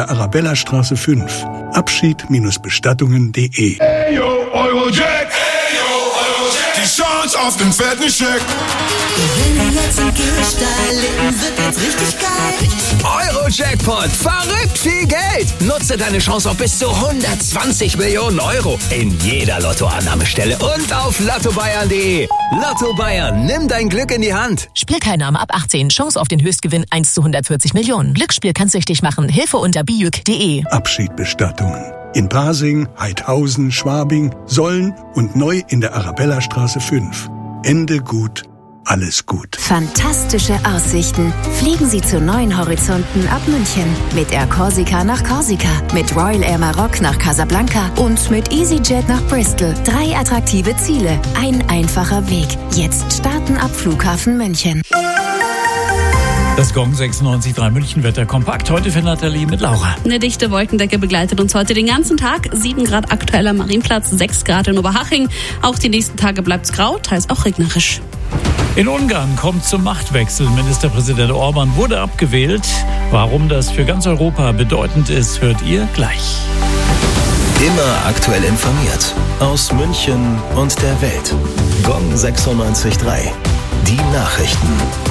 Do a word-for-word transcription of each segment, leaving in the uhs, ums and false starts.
der Arabellastraße fünf. Abschied-Bestattungen punkt de. Hey yo, Eurojack! Hey yo, Eurojack! Die Chance auf den fetten Scheck! Gewinne jetzt im Gehstein, Leben wird jetzt richtig geil. Euro-Jackpot, verrückt viel Geld. Nutze deine Chance auf bis zu hundertzwanzig Millionen Euro in jeder Lottoannahmestelle und auf lotto bayern punkt de. Lotto Bayern, nimm dein Glück in die Hand. Spielteilnahme ab achtzehn, Chance auf den Höchstgewinn eins zu hundertvierzig Millionen. Glücksspiel kann süchtig machen. Hilfe unter bijuk punkt de. Abschied-Bestattungen. In Pasing, Heidhausen, Schwabing, Solln und neu in der Arabellastraße fünf. Ende gut. Alles gut. Fantastische Aussichten. Fliegen Sie zu neuen Horizonten ab München. Mit Air Corsica nach Korsika, mit Royal Air Maroc nach Casablanca und mit EasyJet nach Bristol. Drei attraktive Ziele, ein einfacher Weg. Jetzt starten ab Flughafen München. Das Gong sechsundneunzig Komma drei München-Wetter kompakt. Heute für Nathalie mit Laura. Eine dichte Wolkendecke begleitet uns heute den ganzen Tag. sieben Grad aktuell am Marienplatz, sechs Grad in Oberhaching. Auch die nächsten Tage bleibt's grau, teils auch regnerisch. In Ungarn kommt zum Machtwechsel. Ministerpräsident Orban wurde abgewählt. Warum das für ganz Europa bedeutend ist, hört ihr gleich. Immer aktuell informiert. Aus München und der Welt. Gong sechsundneunzig Komma drei. Die Nachrichten.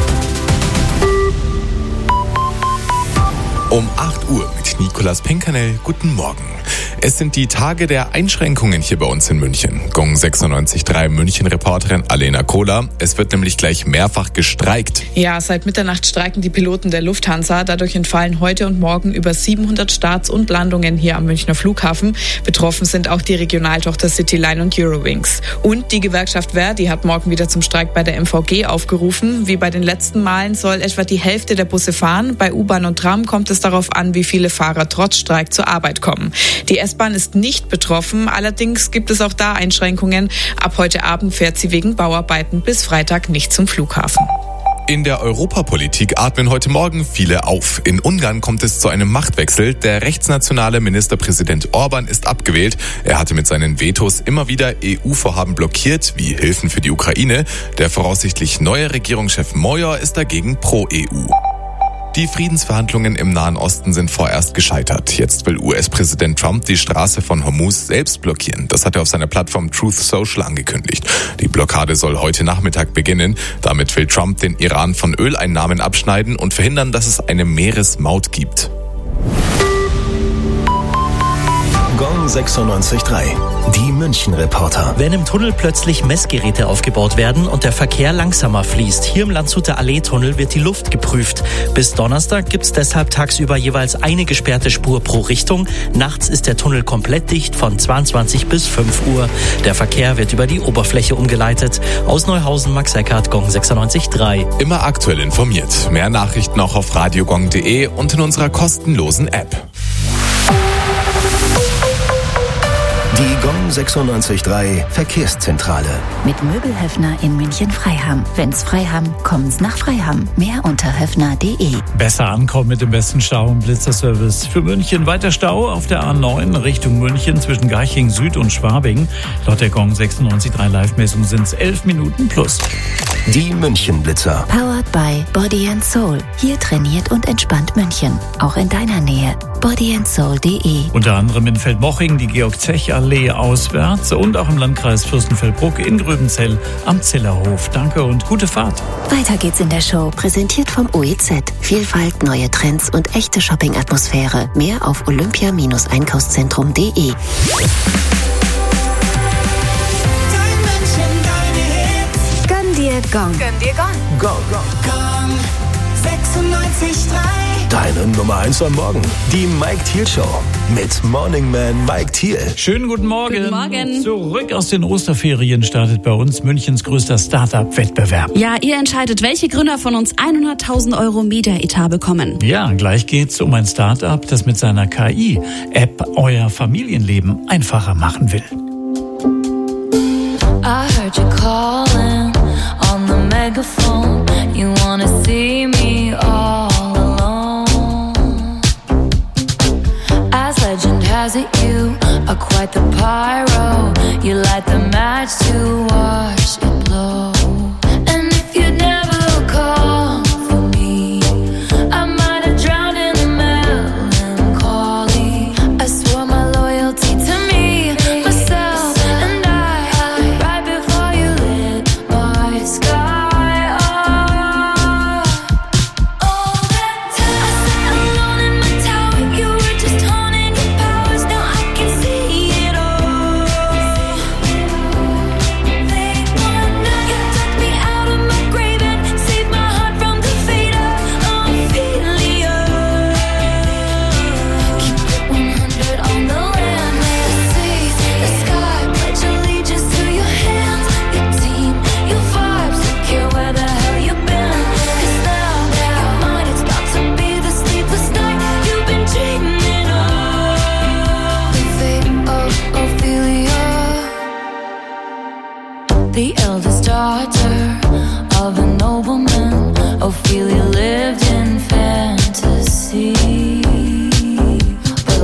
Um acht Uhr mit Nicolas Pinkanel. Guten Morgen. Es sind die Tage der Einschränkungen hier bei uns in München. Gong sechsundneunzig Komma drei München-Reporterin Alena Kohler. Es wird nämlich gleich mehrfach gestreikt. Ja, seit Mitternacht streiken die Piloten der Lufthansa. Dadurch entfallen heute und morgen über siebenhundert Starts und Landungen hier am Münchner Flughafen. Betroffen sind auch die Regionaltochter Cityline und Eurowings. Und die Gewerkschaft Verdi hat morgen wieder zum Streik bei der M V G aufgerufen. Wie bei den letzten Malen soll etwa die Hälfte der Busse fahren. Bei U-Bahn und Tram kommt es darauf an, wie viele Fahrer trotz Streik zur Arbeit kommen. Die S-Bahn ist nicht betroffen, allerdings gibt es auch da Einschränkungen. Ab heute Abend fährt sie wegen Bauarbeiten bis Freitag nicht zum Flughafen. In der Europapolitik atmen heute Morgen viele auf. In Ungarn kommt es zu einem Machtwechsel. Der rechtsnationale Ministerpräsident Orban ist abgewählt. Er hatte mit seinen Vetos immer wieder E U-Vorhaben blockiert, wie Hilfen für die Ukraine. Der voraussichtlich neue Regierungschef Major ist dagegen pro-E U. Die Friedensverhandlungen im Nahen Osten sind vorerst gescheitert. Jetzt will U S-Präsident Trump die Straße von Hormuz selbst blockieren. Das hat er auf seiner Plattform Truth Social angekündigt. Die Blockade soll heute Nachmittag beginnen. Damit will Trump den Iran von Öleinnahmen abschneiden und verhindern, dass es eine Meeresmaut gibt. Gong sechsundneunzig Komma drei. Die München-Reporter. Wenn im Tunnel plötzlich Messgeräte aufgebaut werden und der Verkehr langsamer fließt. Hier im Landshuter Allee-Tunnel wird die Luft geprüft. Bis Donnerstag gibt es deshalb tagsüber jeweils eine gesperrte Spur pro Richtung. Nachts ist der Tunnel komplett dicht von zweiundzwanzig bis fünf Uhr. Der Verkehr wird über die Oberfläche umgeleitet. Aus Neuhausen, Max Eckhardt, Gong sechsundneunzig Komma drei. Immer aktuell informiert. Mehr Nachrichten auch auf radiogong punkt de und in unserer kostenlosen App. Die Gong sechsundneunzig Komma drei Verkehrszentrale. Mit Möbelhöfner in München-Freiham. Wenn's Freiham, kommen's nach Freiham. Mehr unter höfner punkt de. Besser ankommen mit dem besten Stau- und Blitzerservice. Für München weiter Stau auf der A neun Richtung München zwischen Garching Süd und Schwabing. Laut der Gong sechsundneunzig Komma drei Live-Messung sind's elf Minuten plus. Die München-Blitzer. Powered by Body and Soul. Hier trainiert und entspannt München. Auch in deiner Nähe. body and soul punkt de. Unter anderem in Feldmoching die Georg-Zech-Allee auswärts und auch im Landkreis Fürstenfeldbruck in Gröbenzell am Zillerhof. Danke und gute Fahrt. Weiter geht's in der Show, präsentiert vom O E Z. Vielfalt, neue Trends und echte Shopping-Atmosphäre. Mehr auf olympia Einkaufszentrum punkt de. Gönn dir Gong. Gönn dir Gong. Gong. Gong sechsundneunzig Komma drei. Deine Nummer eins am Morgen. Die Mike Thiel Show. Mit Morning Man Mike Thiel. Schönen guten Morgen. Guten Morgen. Zurück aus den Osterferien startet bei uns Münchens größter Start-up-Wettbewerb. Ja, ihr entscheidet, welche Gründer von uns hunderttausend Euro Media-Etat bekommen. Ja, gleich geht's um ein Start-up, das mit seiner K I-App euer Familienleben einfacher machen will. I heard you calling on the megaphone. You wanna see me all alone. As legend has it, you are quite the pyro. You light the match to watch it blow. And if you never call for me, I might have drowned in the melancholy.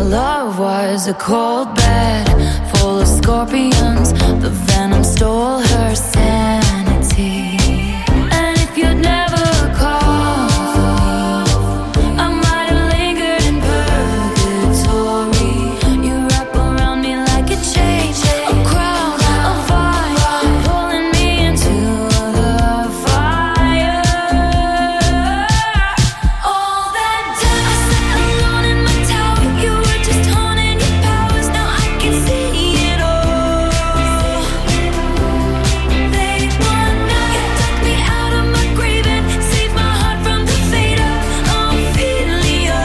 love was a cold bed full of scorpions. The venom stole her sanity. And if you'd never called for me, I might have lingered in purgatory. You wrap around me like a chain, a crown, a fire, pulling me into the fire. All that time I sat alone in my tower, you were just honing your powers. Now I can see it all. They won now. You took me out of my grave and saved my heart from the fate of Ophelia.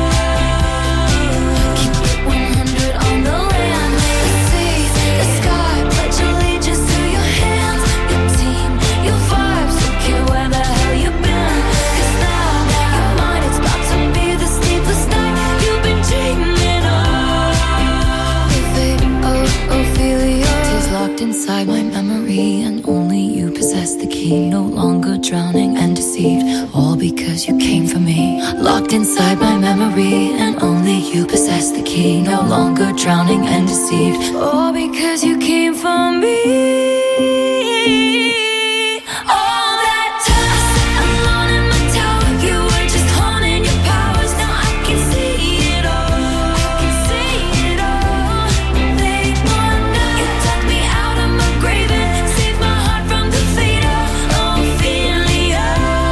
Keep it one hundred on the land. The sea, the sky, pledge allegiance to your hands. Your team, your vibes, don't care where the hell you've been. 'Cause now you're mine, it's about to be the sleepless night you've been dreaming of. The fate of Ophelia is locked inside my memory, and only you possess the key. No longer drowning and deceived, all because you came for me. Locked inside my memory, and only you possess the key. No longer drowning and deceived, all because you came for me. All that time I sat alone in my tower, you were just honing your powers. Now I can see it all. I can see it all. They won now. You took me out of my grave and saved my heart from the fate of Ophelia.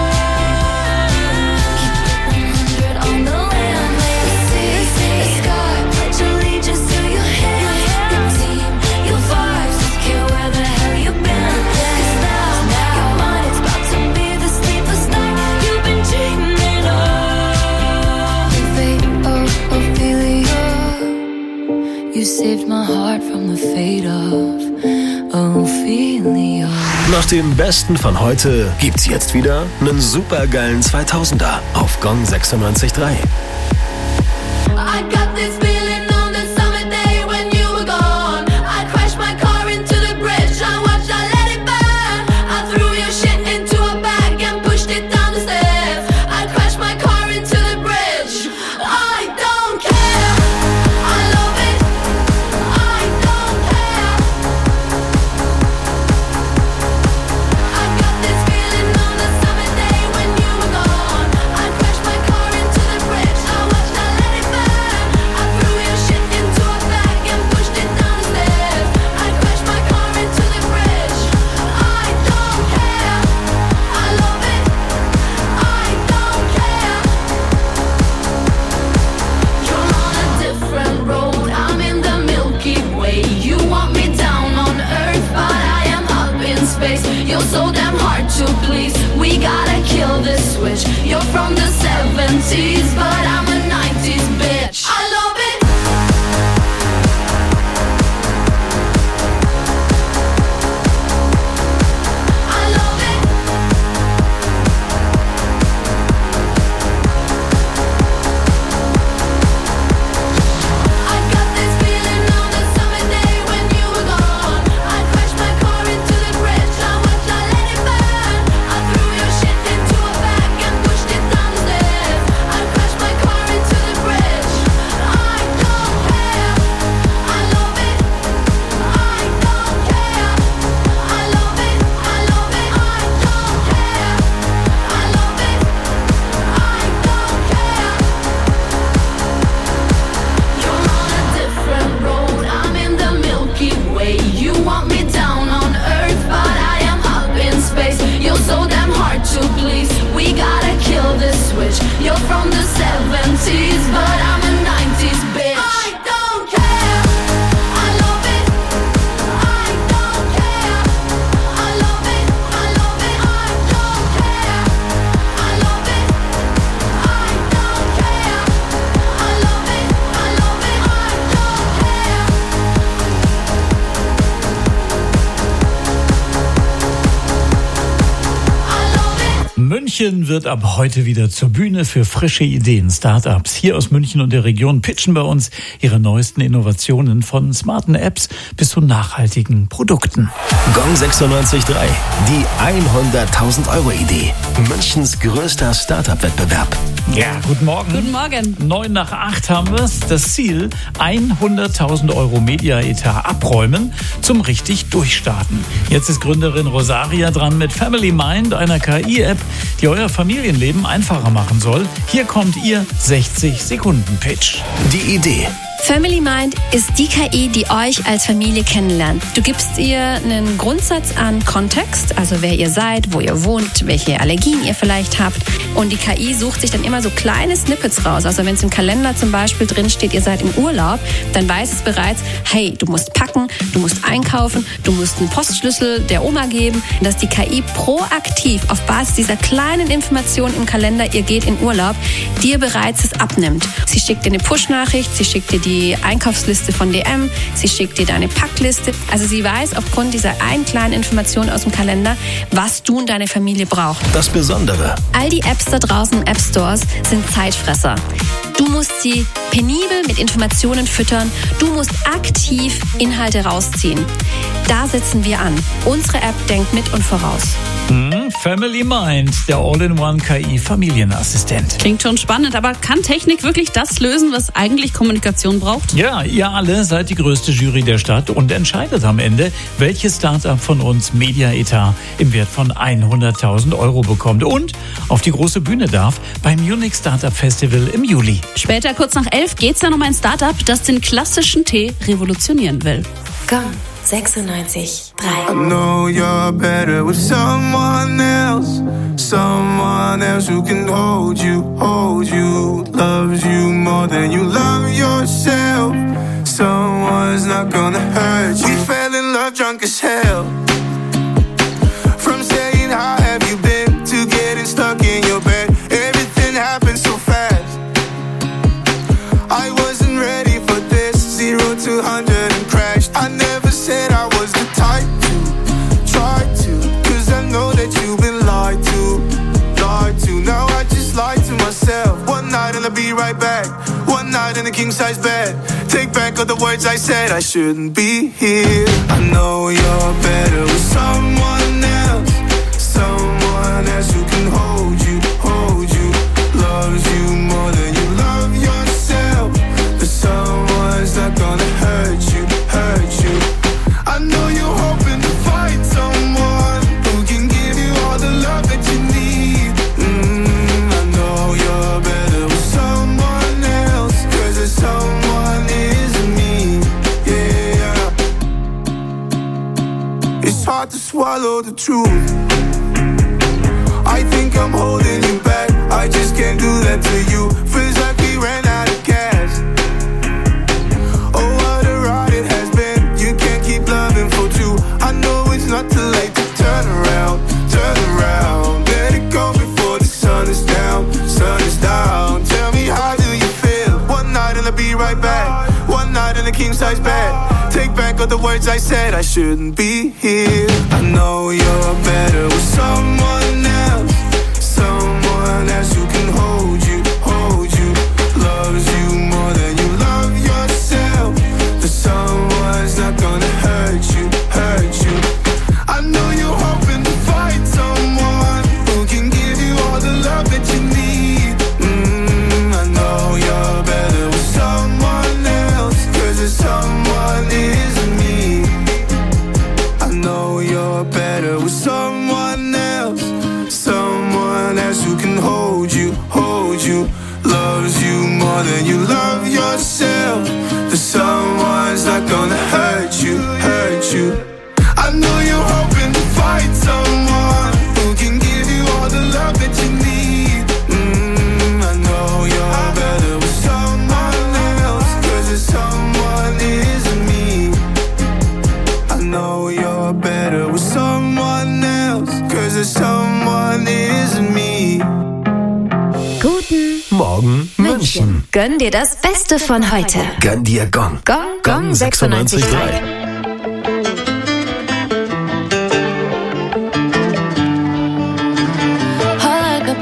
Keep it one hundred on the land. The sea, the sky, pledge allegiance to your hand. Your team, your vibes, don't care where the hell you've been. 'Cause now you're mine, it's about to be the sleepless night you've been dreaming of. The fate of Ophelia, you saved my heart from the fate of Ophelia. Nach dem Besten von heute gibt's jetzt wieder einen supergeilen zweitausender auf Gong sechsundneunzig Komma drei. I got this feeling on the summer day when you were gone. I crashed my car into the bridge. I watched, I let it burn. I threw your shit into a bag and pushed it down the stairs. I crashed my car into the bridge. I don't care. I love it. I don't care. I got this feeling on the summer day when you were gone. I crashed my car into the bridge. München wird ab heute wieder zur Bühne für frische Ideen. Startups hier aus München und der Region pitchen bei uns ihre neuesten Innovationen von smarten Apps bis zu nachhaltigen Produkten. Gong sechsundneunzig Komma drei, die hunderttausend Euro Idee. Münchens größter Startup-Wettbewerb. Ja, guten Morgen. Guten Morgen. Neun nach acht haben wir es. Das Ziel, hunderttausend Euro Media-Etat abräumen zum richtig Durchstarten. Jetzt ist Gründerin Rosaria dran mit Family Mind, einer K I-App, die euer Familienleben einfacher machen soll. Hier kommt ihr sechzig Sekunden Pitch. Die Idee. Family Mind ist die K I, die euch als Familie kennenlernt. Du gibst ihr einen Grundsatz an Kontext, also wer ihr seid, wo ihr wohnt, welche Allergien ihr vielleicht habt. Und die K I sucht sich dann immer so kleine Snippets raus. Also wenn es im Kalender zum Beispiel drin steht, ihr seid im Urlaub, dann weiß es bereits, hey, du musst packen, du musst einkaufen, du musst einen Postschlüssel der Oma geben. Dass die K I proaktiv auf Basis dieser kleinen Informationen im Kalender, ihr geht in Urlaub, dir bereits es abnimmt. Sie schickt dir eine Push-Nachricht, sie schickt dir die die Einkaufsliste von D M, sie schickt dir deine Packliste. Also sie weiß aufgrund dieser einen kleinen Information aus dem Kalender, was du und deine Familie braucht. Das Besondere. All die Apps da draußen im App Stores sind Zeitfresser. Du musst sie penibel mit Informationen füttern. Du musst aktiv Inhalte rausziehen. Da setzen wir an. Unsere App denkt mit und voraus. Hm, Family Mind, der All-in-One-K I-Familienassistent. Klingt schon spannend, aber kann Technik wirklich das lösen, was eigentlich Kommunikation braucht? Ja, ihr alle seid die größte Jury der Stadt und entscheidet am Ende, welches Startup von uns Media-Etat im Wert von hunderttausend Euro bekommt und auf die große Bühne darf beim Munich Startup Festival im Juli. Später, kurz nach elf, geht's dann um ein Startup, das den klassischen Tee revolutionieren will. Gong sechsundneunzig Komma drei. I know you're better with someone else, someone else who can hold you, hold you, loves you more than you love yourself. Someone's not gonna hurt you. We fell in love drunk as hell. From saying how have you been to getting stuck in your bed, everything happened so fast. I wasn't ready for this, zero to hundred and crashed. I never said I was the type to try to, cause I know that you've been lied to, lied to. Now I just lied to myself. One night and I'll be right back. One night in a king size bed. Take back all the words I said. I shouldn't be here. I know you're better with someone else, someone else who can hold you, hold you, loves you more than you love yourself. But someone's not gonna hurt you, hurt you. I know you're hoping to find someone who can give you all the love that you need. Mm, I know you're better with someone else, cause there's someone isn't me. Yeah, it's hard to swallow the truth. I think I'm holding you back, I just can't do that to you. Feels like we ran out of gas. Oh, what a ride it has been. You can't keep loving for two. I know it's not too late to turn around, turn around. Let it go before the sun is down, sun is down. Tell me, how do you feel? One night and I'll be right back. One night in a king size bed. Take back all the words I said. I shouldn't be here. I know you're better with someone else, someone else who can hold you, hold you, loves you more than you love yourself. But someone's not gonna hurt you, hurt you. I know you're hoping to find someone who can give you all the love that you need. Mm, I know you're better with someone else, cause there's someone isn't me. I know you're better with someone else, someone else who can hold you, hold you, loves you more than you love yourself. But someone's not gonna hurt you, hurt you. I know you're hoping to find someone who can give you all the love that you need. Mm, I know you're better with someone else, cause there's someone isn't me. I know you're better with someone else, cause there's someone isn't me. Guten Morgen München. Gönn dir das Beste von heute. Gönn dir Gong. Gong, Gong sechsundneunzig Komma drei. Hot like a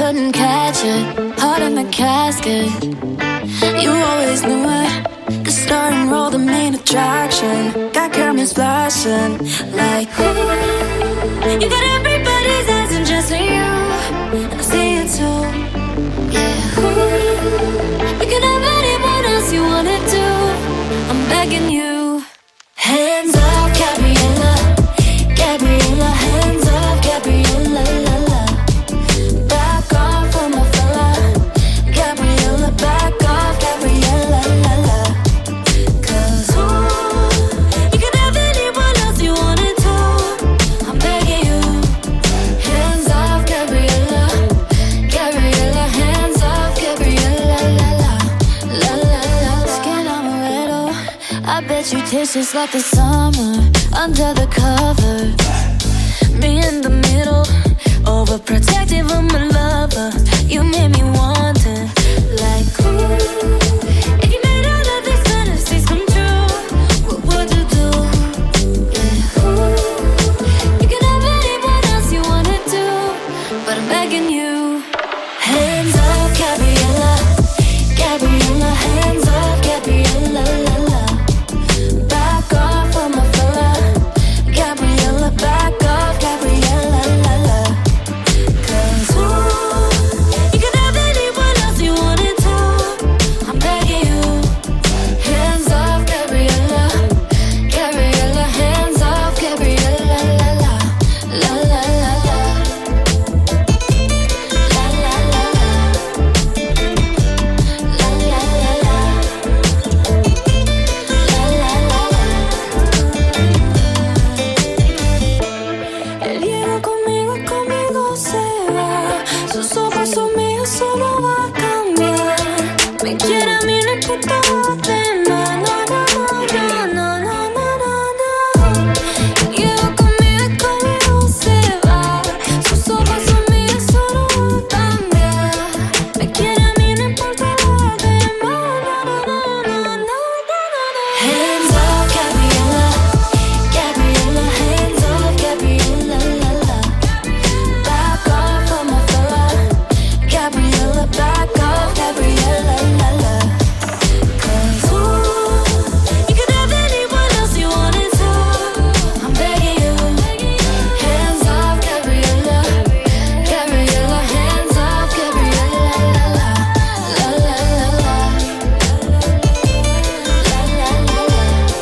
couldn't catch it. Heart in the casket. You always knew it. The star and roll, the main attraction. Got cameras flashing like ooh. You got everybody's eyes and just you. And I see it too. Yeah. Ooh. You can have anyone else you wanna do. I'm begging you. Hands up, Gabriella. Gabriella, hands up, Gabriella, la la. Back off from my fella. Gabriella, back off, Gabriella, la la. Cause ooh, you can have anyone else you wanted to. I'm begging you. Hands off, Gabriella. Gabriella, hands off, Gabriella, la la. La la la. Skin amaretto. I bet you taste just like the summer under the cover. Me in the middle, overprotective of my lover. You made me want it, like ooh. If you made all of these fantasies come true, what would you do? Yeah, ooh. You can have anyone else you wanna do, but I'm begging you. Hands up, Gabriella. Gabriella, hands up, Gabriella, la la. Back off from my fella. Gabriella, back off, Gabriella, la la. Cause ooh, you can have anyone else you wanted to. I'm begging you. Hands off, Gabriella. Gabriella, hands off, Gabriella, la la. La la la la. La la la la. La la la la. La la la la. Él llega conmigo, conmigo se va. Sus ojos son míos, solo va a cambiar. Me quiere a mí, no importa lo demás. No, no, no, no, no, no, no, no. Él llega conmigo, conmigo se va. Sus ojos son míos, solo va a cambiar. Me quiere a mí, no importa lo demás. No, no, no, no, no, no. Hands up, Gabriella. Gabriella, hands up, Gabriella, la la. Back off from my fella. Gabriella, back off, Gabriella, la la. Cause ooh, you can have anyone else you wanted to. I'm begging you. Hands off, Gabriella. Gabriella, hands off, Gabriella, la la. La la la la. La la la la.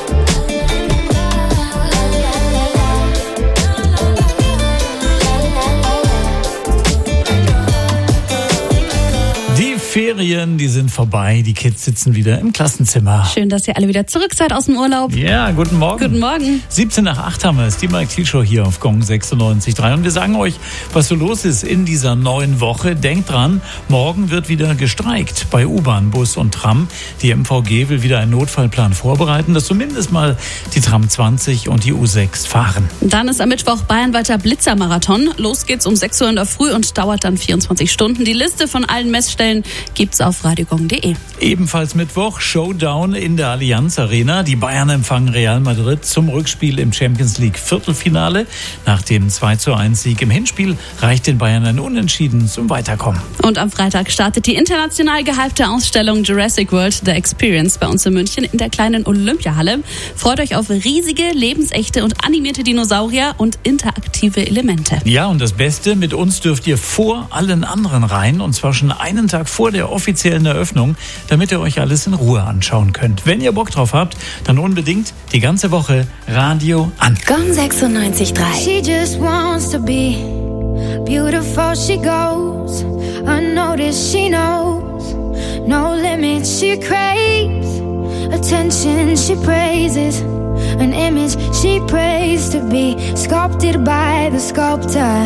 Die Ferien, die sind vorbei. Die Kids sitzen wieder im Klassenzimmer. Schön, dass ihr alle wieder zurück seid aus dem Urlaub. Ja, guten Morgen. Guten Morgen. siebzehn nach acht haben wir es, die Mike Thiel Show hier auf Gong sechsundneunzig Komma drei. Und wir sagen euch, was so los ist in dieser neuen Woche. Denkt dran, morgen wird wieder gestreikt bei U-Bahn, Bus und Tram. Die M V G will wieder einen Notfallplan vorbereiten, dass zumindest mal die Tram zwanzig und die U sechs fahren. Dann ist am Mittwoch bayernweiter Blitzermarathon. Los geht's um sechs Uhr in der Früh und dauert dann vierundzwanzig Stunden. Die Liste von allen Messstellen gibt's auf radiogong punkt de. Ebenfalls Mittwoch Showdown in der Allianz Arena. Die Bayern empfangen Real Madrid zum Rückspiel im Champions League Viertelfinale. Nach dem zwei zu eins Sieg im Hinspiel reicht den Bayern ein Unentschieden zum Weiterkommen. Und am Freitag startet die international gehypte Ausstellung Jurassic World The Experience bei uns in München in der kleinen Olympiahalle. Freut euch auf riesige, lebensechte und animierte Dinosaurier und interaktive Elemente. Ja, und das Beste, mit uns dürft ihr vor allen anderen rein, und zwar schon einen Tag vor der offiziellen Eröffnung, damit ihr euch alles in Ruhe anschauen könnt. Wenn ihr Bock drauf habt, dann unbedingt die ganze Woche Radio an. Gong sechsundneunzig Komma drei. She just wants to be beautiful, she goes unnoticed, she knows no limits, she craves attention, she praises an image she prays to be sculpted by the sculptor.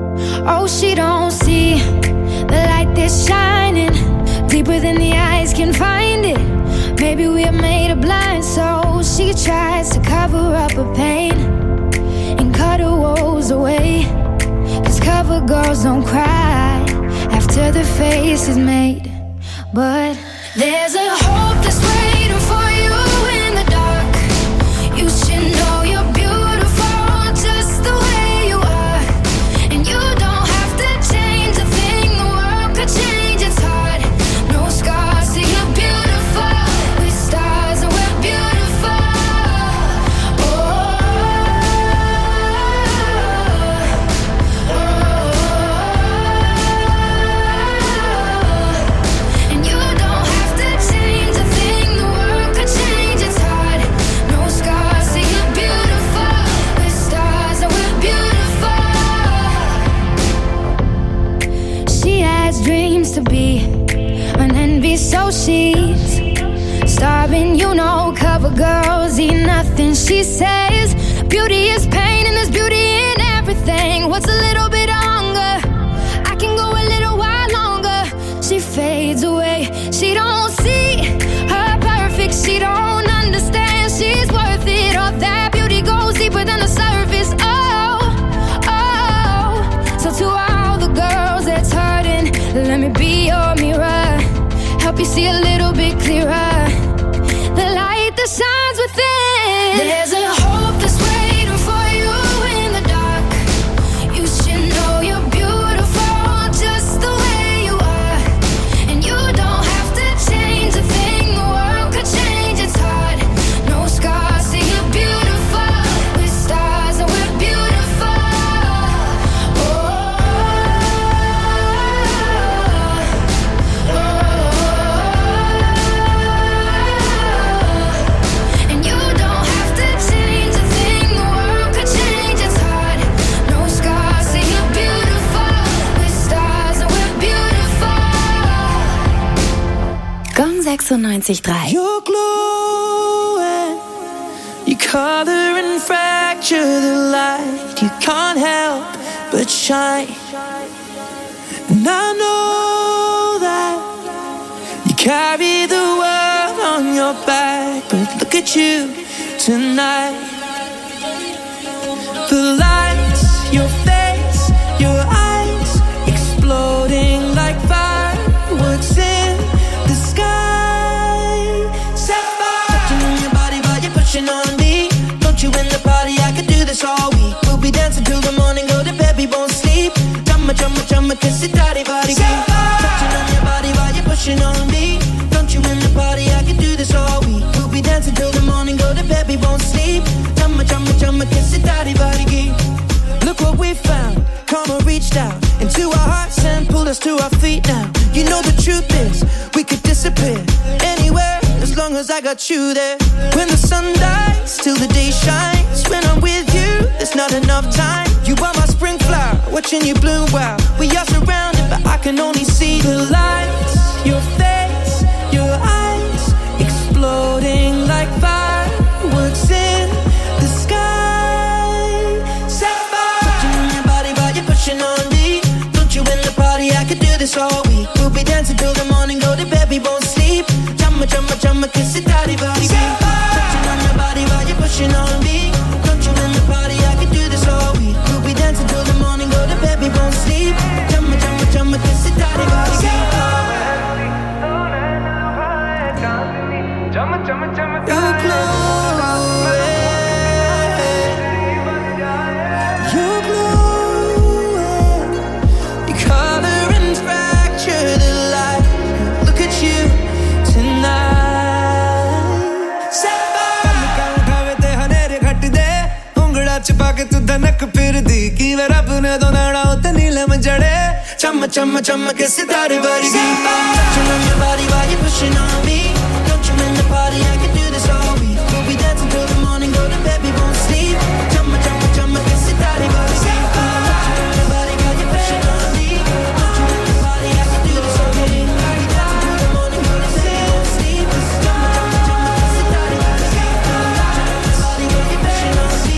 Oh, she don't see the light that's shining deeper than the eyes can find it. Maybe we're made of blind, so she tries to cover up her pain and cut her woes away. 'Cause cover girls don't cry after the face is made. But there's a hope that's waiting for you in the dark. You should know you're beautiful just the way you are. And you don't have to change a thing, the world beauty, so she's starving, you know. Cover girls eat nothing, she says. Beauty is pain and there's beauty in everything. What's a little bit of hunger? I can go a little while longer. She fades away, she don't see her perfect, she don't understand she's worth it. All that beauty goes deeper than the surface. Oh, oh. So to all the girls that's hurting, let me be your mirror, help you see a little bit clearer, the light that shines within. There's a hope that's waiting for you in the dark. You should know you're beautiful just the way you are, and you don't have to change a thing. The world could change, it's hard. No scars, say you're beautiful. We're stars and we're beautiful. Oh, oh, oh. And you don't have to change a thing. The world could change, it's hard. No scars, say you're beautiful. We're stars and we're beautiful. Gong sechsundneunzig Komma drei. You're glowing, you color and fracture the light. You can't help but shine. And I know that you carry the world on your back, but look at you tonight. The lights, your face, your eyes, exploding like fireworks in the sky. Sapphire, touching on your body while you're pushing on me. Don't you in the party? I could do this all week. We'll be dancing till the morning, go to bed, we won't sleep. Chumma, chumma, chumma, kiss it, daddy, body, touching on your body while you're pushing on me. Don't you in the party? I could do this all week. We'll be dancing till the morning, go to bed, we won't sleep. Chumma, chumma, chumma, kiss it, daddy, body. Look what we found. Karma reached out into our hearts and pulled us to our feet now. You know the truth is, we could disappear anywhere as long as I got you there. When the sun dies, till the day shines. When I'm with you, there's not enough time. You are my spring flower, watching you bloom wild. We are surrounded, but I can only see the lights. Your face, your eyes, exploding like fireworks in the sky. Sapphire, touching on your body while you're pushing on me. Don't you in the party? I could do this all week. We'll be dancing till the morning, go to bed, we won't sleep. Chumma, chumma, chumma, kiss it, daddy, body. Touching on your body while you're pushing on me. Don't you in the party? I could do this all week. We'll be dancing till the morning, go to bed, we won't sleep. Chumma, chumma, chumma, kiss it, daddy, body. You're glowing, you're glowing. You color and fracture the light. Look at you tonight. Sapphire, छुपा के तू धनक फिर दी की वे रब ने दो नाड़ा उते नीलम जड़े चम चम चम के सितारे वर्गी touching on your body while you're pushing on me. Don't you in the party? I can do this all week. We'll be dancing till the morning, go to bed, we won't sleep. Chum chum chum के सितारे वर्गी touching on your body while you're pushing on me. Don't you in the party? I can do this all week. We'll be dancing till the morning, go to bed, we won't sleep. Chum chum chum के सितारे वर्गी touching on your body while you're pushing on me.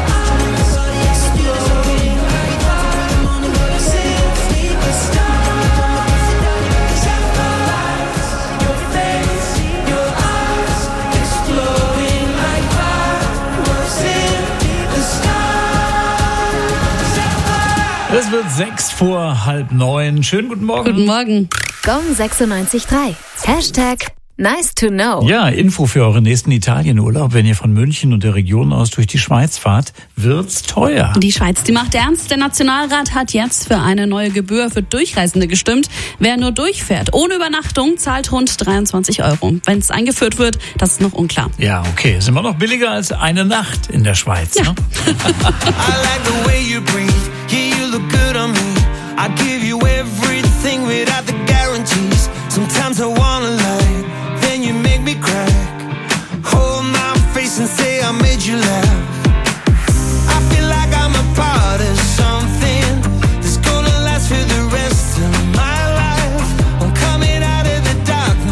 Es wird sechs vor halb neun. Schönen guten Morgen. Guten Morgen. Gong sechsundneunzig Komma drei. Hashtag nice to know. Ja, Info für euren nächsten Italienurlaub. Wenn ihr von München und der Region aus durch die Schweiz fahrt, wird's teuer. Die Schweiz, die macht ernst. Der Nationalrat hat jetzt für eine neue Gebühr für Durchreisende gestimmt. Wer nur durchfährt, ohne Übernachtung, zahlt rund dreiundzwanzig Euro. Wenn es eingeführt wird, das ist noch unklar. Ja, okay. Ist immer noch billiger als eine Nacht in der Schweiz. Ja. Ne? I like the way you breathe. Yeah, you look good on me. I give you everything without the guarantees. Sometimes I wanna lie, then you make me cry. Hold my face and say I made you laugh. I feel like I'm a part of something that's gonna last for the rest of my life. I'm coming out of the dark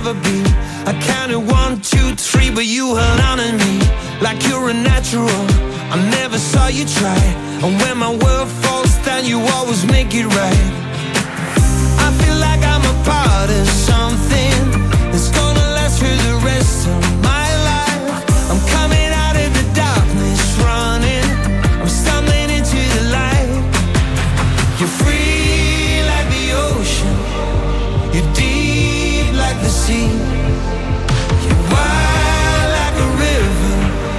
never be. I counted one, two, three, but you held on to me like you're a natural. I never saw you try, and when my world falls down, you always make it right. I feel like I'm a part of something that's gonna last for the rest of my life. I'm coming out of the darkness, running. I'm stumbling into the light. You're free like the ocean. You're deep like the sea. You're wide like a river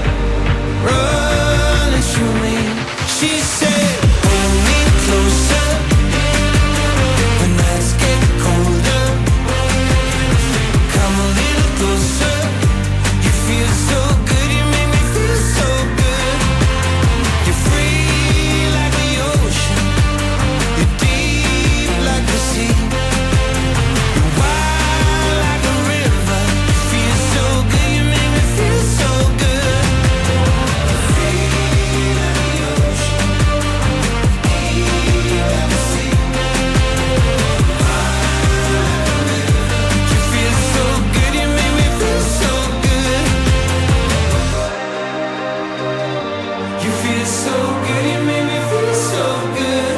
running through me. She said, hold me closer when nights get colder. Come a little closer. You feel so good, you make me feel so good. You're free like the ocean. You're deep like the sea. You're wide like a river. You feel so good, you make me feel so good. You're free like the ocean. Deep like the sea. You feel so good, you make me feel so good. You feel so good, you make me feel so good.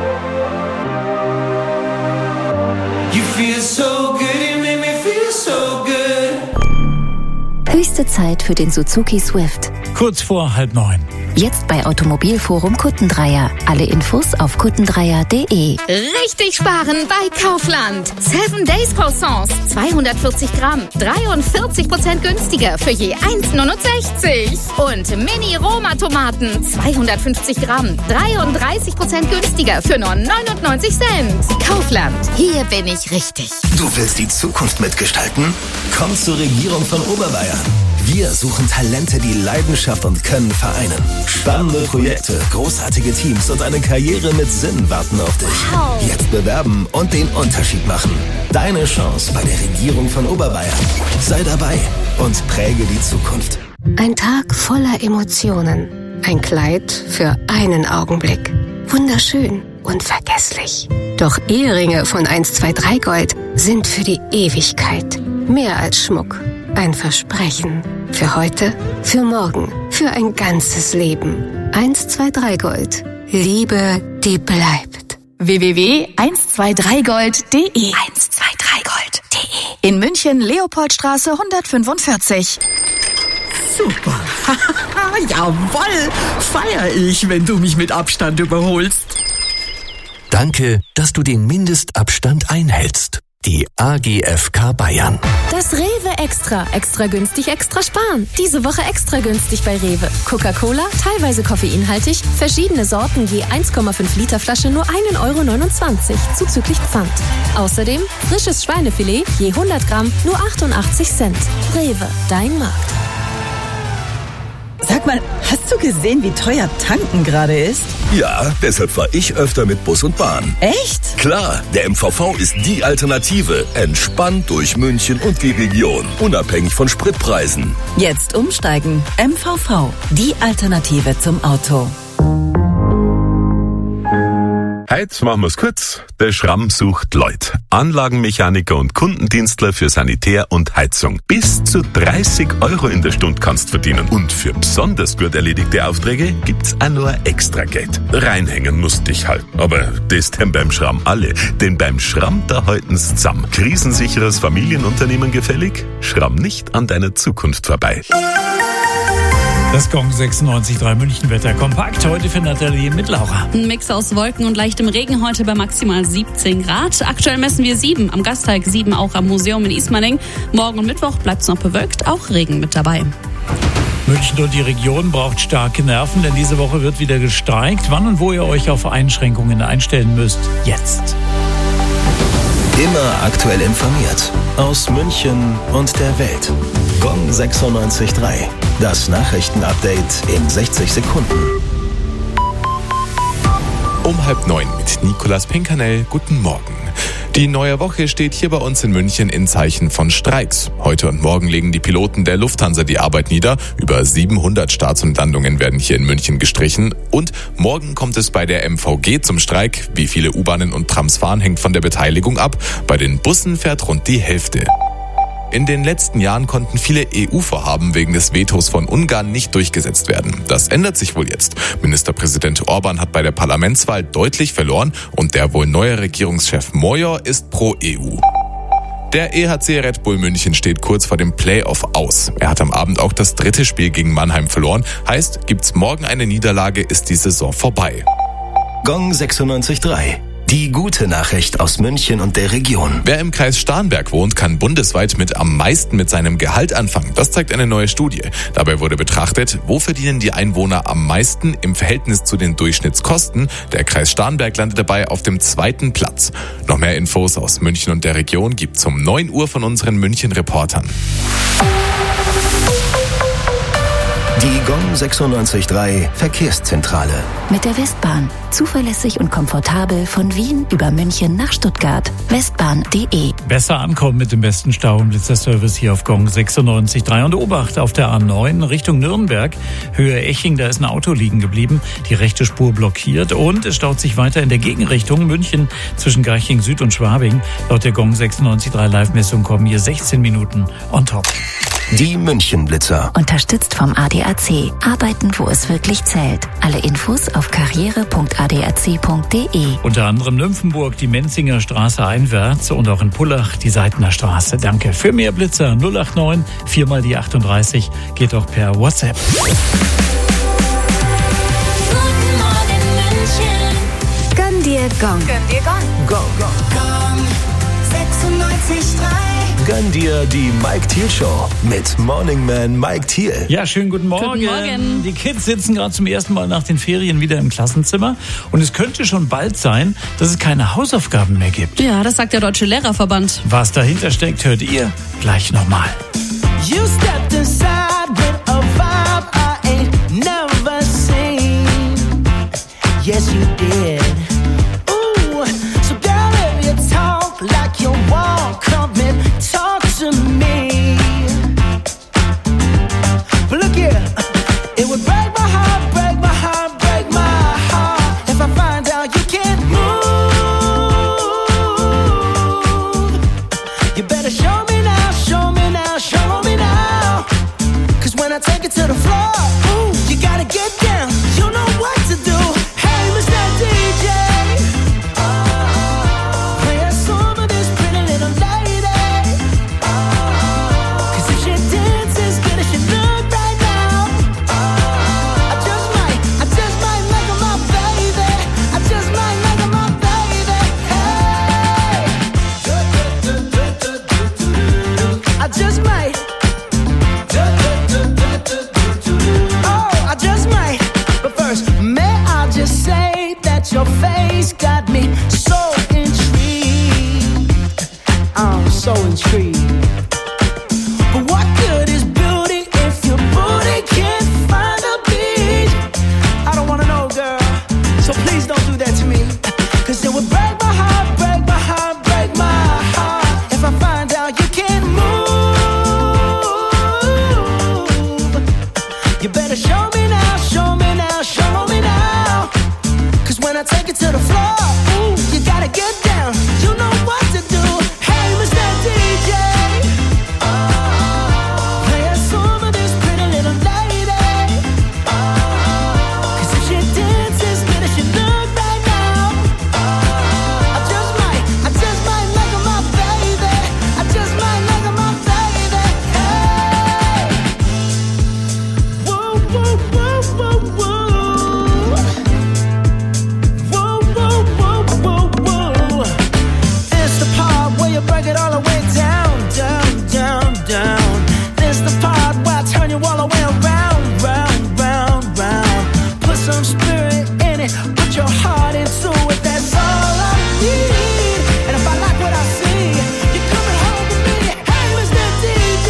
You feel so good, you make me feel so good. Höchste Zeit für den Suzuki Swift. Kurz vor halb neun. Jetzt bei Automobilforum Kuttendreier. Alle Infos auf kuttendreier punkt de. Richtig sparen bei Kaufland. Seven Days Croissants, zweihundertvierzig Gramm, dreiundvierzig Prozent günstiger für je eins neunundsechzig. Und Mini-Roma-Tomaten, zweihundertfünfzig Gramm, dreiunddreißig Prozent günstiger für nur neunundneunzig Cent. Kaufland, hier bin ich richtig. Du willst die Zukunft mitgestalten? Komm zur Regierung von Oberbayern. Wir suchen Talente, die Leidenschaft und Können vereinen. Spannende Projekte, großartige Teams und eine Karriere mit Sinn warten auf dich. Wow. Jetzt bewerben und den Unterschied machen. Deine Chance bei der Regierung von Oberbayern. Sei dabei und präge die Zukunft. Ein Tag voller Emotionen. Ein Kleid für einen Augenblick. Wunderschön, unvergesslich. Doch Eheringe von eins zwei drei Gold sind für die Ewigkeit. Mehr als Schmuck. Ein Versprechen. Für heute, für morgen, für ein ganzes Leben. eins zwei drei Gold. Liebe, die bleibt. w w w punkt eins zwei drei gold punkt de eins zwei drei gold punkt de In München, Leopoldstraße hundertfünfundvierzig. Super. Jawoll. Feier ich, wenn du mich mit Abstand überholst. Danke, dass du den Mindestabstand einhältst. Die A G F K Bayern. Das Rewe Extra. Extra günstig, extra sparen. Diese Woche extra günstig bei Rewe. Coca-Cola, teilweise koffeinhaltig, verschiedene Sorten je eins Komma fünf Liter Flasche nur ein Euro neunundzwanzig, zuzüglich Pfand. Außerdem frisches Schweinefilet je hundert Gramm nur achtundachtzig Cent. Rewe, dein Markt. Sag mal, hast du gesehen, wie teuer tanken gerade ist? Ja, deshalb fahre ich öfter mit Bus und Bahn. Echt? Klar, der M V V ist die Alternative. Entspannt durch München und die Region. Unabhängig von Spritpreisen. Jetzt umsteigen. M V V, die Alternative zum Auto. Heute machen wir's kurz. Der Schramm sucht Leute. Anlagenmechaniker und Kundendienstler für Sanitär und Heizung. Bis zu dreißig Euro in der Stunde kannst verdienen. Und für besonders gut erledigte Aufträge gibt's auch nur extra Geld. Reinhängen musst dich halt. Aber das denn beim Schramm alle. Denn beim Schramm, da halten's zusammen. Krisensicheres Familienunternehmen gefällig? Schramm nicht an deiner Zukunft vorbei. Das Gong sechsundneunzig Komma drei Münchenwetter kompakt heute für Nathalie mit Laura. Ein Mix aus Wolken und leichtem Regen heute bei maximal siebzehn Grad. Aktuell messen wir sieben am Gasteig, sieben auch am Museum in Ismaning. Morgen und Mittwoch bleibt es noch bewölkt, auch Regen mit dabei. München und die Region braucht starke Nerven, denn diese Woche wird wieder gestreikt. Wann und wo ihr euch auf Einschränkungen einstellen müsst, jetzt. Immer aktuell informiert. Aus München und der Welt. Gong sechsundneunzig Komma drei. Das Nachrichtenupdate in sechzig Sekunden. Um halb neun mit Nicolas Pinkernell. Guten Morgen. Die neue Woche steht hier bei uns in München in Zeichen von Streiks. Heute und morgen legen die Piloten der Lufthansa die Arbeit nieder. Über siebenhundert Starts und Landungen werden hier in München gestrichen. Und morgen kommt es bei der M V G zum Streik. Wie viele U-Bahnen und Trams fahren, hängt von der Beteiligung ab. Bei den Bussen fährt rund die Hälfte. In den letzten Jahren konnten viele E U-Vorhaben wegen des Vetos von Ungarn nicht durchgesetzt werden. Das ändert sich wohl jetzt. Ministerpräsident Orban hat bei der Parlamentswahl deutlich verloren und der wohl neue Regierungschef Major ist pro E U. Der E H C Red Bull München steht kurz vor dem Playoff aus. Er hat am Abend auch das dritte Spiel gegen Mannheim verloren. Heißt, gibt's morgen eine Niederlage, ist die Saison vorbei. Gong sechsundneunzig Komma drei. Die gute Nachricht aus München und der Region. Wer im Kreis Starnberg wohnt, kann bundesweit mit am meisten mit seinem Gehalt anfangen. Das zeigt eine neue Studie. Dabei wurde betrachtet, wo verdienen die Einwohner am meisten im Verhältnis zu den Durchschnittskosten. Der Kreis Starnberg landet dabei auf dem zweiten Platz. Noch mehr Infos aus München und der Region gibt's um neun Uhr von unseren München-Reportern. Die Gong sechsundneunzig Komma drei Verkehrszentrale. Mit der Westbahn. Zuverlässig und komfortabel von Wien über München nach Stuttgart. Westbahn punkt de. Besser ankommen mit dem besten Stau- und Blitzerservice hier auf Gong sechsundneunzig Komma drei. Und Obacht auf der A neun Richtung Nürnberg. Höhe Eching, da ist ein Auto liegen geblieben. Die rechte Spur blockiert und es staut sich weiter in der Gegenrichtung München zwischen Garching Süd und Schwabing. Laut der Gong sechsundneunzig Komma drei Live-Messung kommen hier sechzehn Minuten on top. Die München-Blitzer. Unterstützt vom A D A C. Arbeiten, wo es wirklich zählt. Alle Infos auf karriere punkt a d a c punkt de. Unter anderem Nymphenburg, die Menzinger Straße einwärts und auch in Pullach die Seitener Straße. Danke. Für mehr Blitzer null acht neun, vier mal die achtunddreißig. Geht auch per WhatsApp. Gönn dir Gong. Gönn dir Gong. Gong. Gong sechsundneunzig Komma drei. Gönn dir die Mike Thiel Show mit Morning Man Mike Thiel. Ja, schönen guten Morgen. Guten Morgen. Die Kids sitzen gerade zum ersten Mal nach den Ferien wieder im Klassenzimmer und es könnte schon bald sein, dass es keine Hausaufgaben mehr gibt. Ja, das sagt der Deutsche Lehrerverband. Was dahinter steckt, hört ihr gleich nochmal. You stepped inside with a vibe I ain't never seen. Yes, you did. Ooh, so girl, if you talk like you walk, come and talk to me. But look here, it would break my heart, break my heart, break my heart if I find out you can't move. You better show me now, show me now, show me now. Cause when I take it to the floor, ooh, you gotta get down. You know what to do. Hey, Mister D J, play a song of this pretty little lady. Cause if she dances good as she look right now, I just might, I just might make her my baby. I just might make her my baby. Hey, I just might. Oh, I just might. But first, may I just say that your face got me so intrigued. I'm so intrigued. But what good is beauty if your booty can't find a beat? I don't wanna know, girl. So please don't do that to me. Cause it would break my heart, break my heart, break my heart if I find out you can't move. You better show me now, show me now, show me now. Cause when I take it to the floor, ooh, you gotta get down. You know what to do. Hey, Mister D J, play a song of this pretty little lady. Cause if she dances good as she look right now, I just might, I just might make her my baby. I just might make her my baby. Hey, woo, woo, woo, woo, woo. Woo, woo, woo, woo, woo. It's the part where you break it all the way down, down, down, down. It's the part where I turn you all the way around, round, round, round. Put some spirit in it, put your heart into it. That's all I need. And if I like what I see, you're coming home with me. Hey, Mister D J,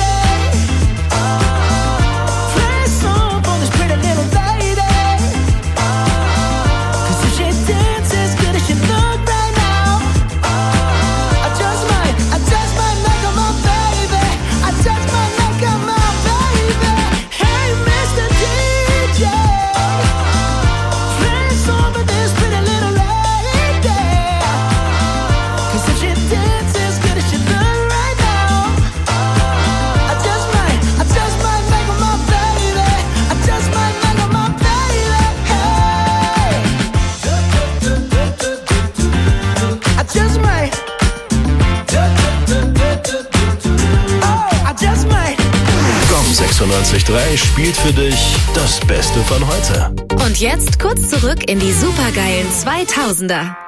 play a song for this pretty little lady. Cause if she dances good as she look right now, I just might, I just achtundneunzig Komma drei spielt für dich das Beste von heute. Und jetzt kurz zurück in die supergeilen zweitausender.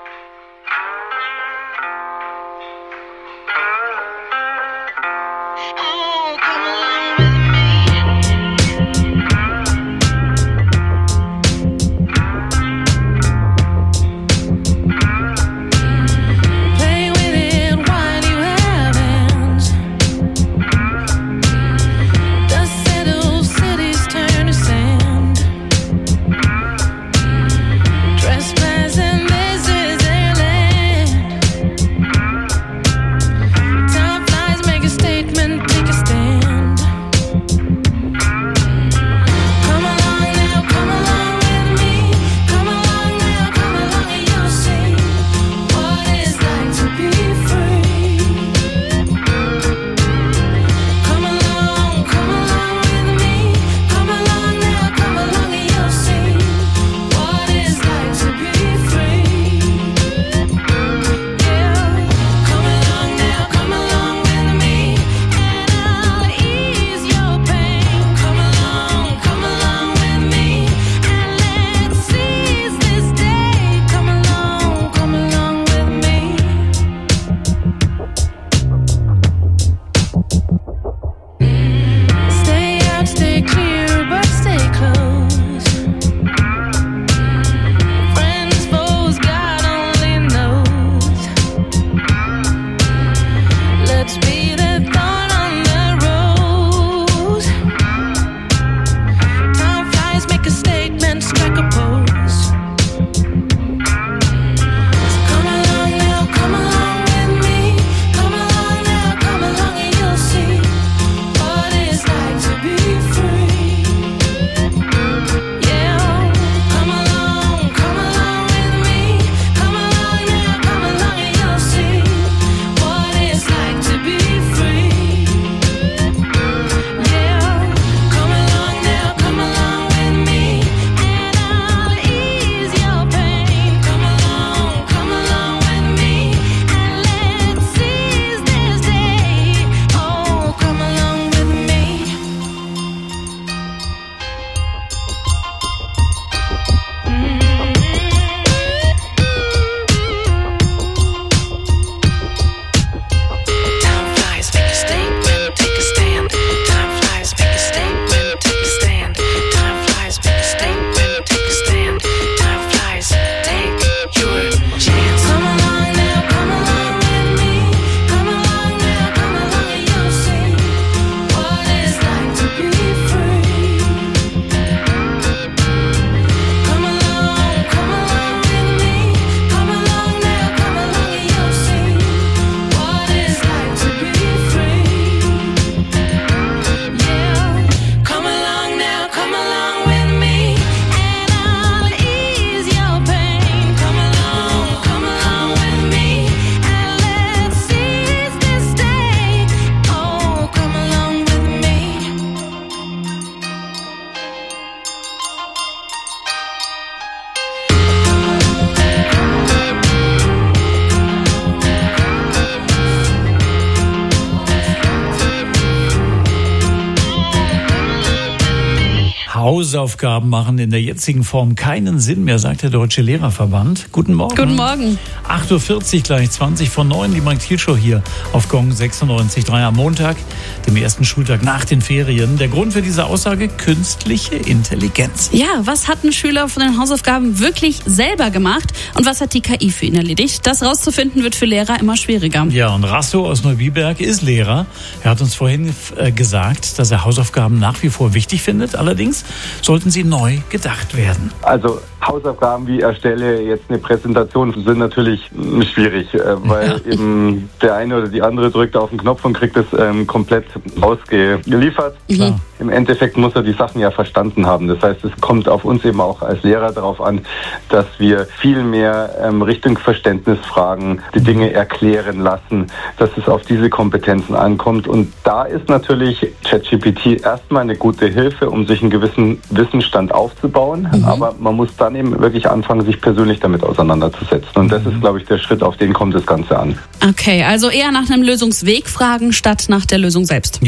Hausaufgaben machen in der jetzigen Form keinen Sinn mehr, sagt der Deutsche Lehrerverband. Guten Morgen. Guten Morgen. acht Uhr vierzig, gleich zwanzig vor neun, die Mike Thiel Show hier auf Gong sechsundneunzig Komma drei am Montag, dem ersten Schultag nach den Ferien. Der Grund für diese Aussage: künstliche Intelligenz. Ja, was hat ein Schüler von den Hausaufgaben wirklich selber gemacht und was hat die K I für ihn erledigt? Das rauszufinden wird für Lehrer immer schwieriger. Ja, und Rasso aus Neubiberg ist Lehrer. Er hat uns vorhin äh, gesagt, dass er Hausaufgaben nach wie vor wichtig findet. Allerdings sollten sie neu gedacht werden. Also Hausaufgaben wie erstelle jetzt eine Präsentation sind natürlich schwierig, äh, weil ja. eben der eine oder die andere drückt auf den Knopf und kriegt es ähm, komplett ausgeliefert. Mhm. Im Endeffekt muss er die Sachen ja verstanden haben. Das heißt, es kommt auf uns eben auch als Lehrer darauf an, dass wir viel mehr ähm, Richtungsverständnis fragen, die Dinge erklären lassen, dass es auf diese Kompetenzen ankommt. Und da ist natürlich ChatGPT erstmal eine gute Hilfe, um sich einen gewissen Wissensstand aufzubauen. Mhm. Aber man muss dann eben wirklich anfangen, sich persönlich damit auseinanderzusetzen. Und das ist, glaube ich, der Schritt, auf den kommt das Ganze an. Okay, also eher nach einem Lösungsweg fragen, statt nach der Lösung selbst. Ja.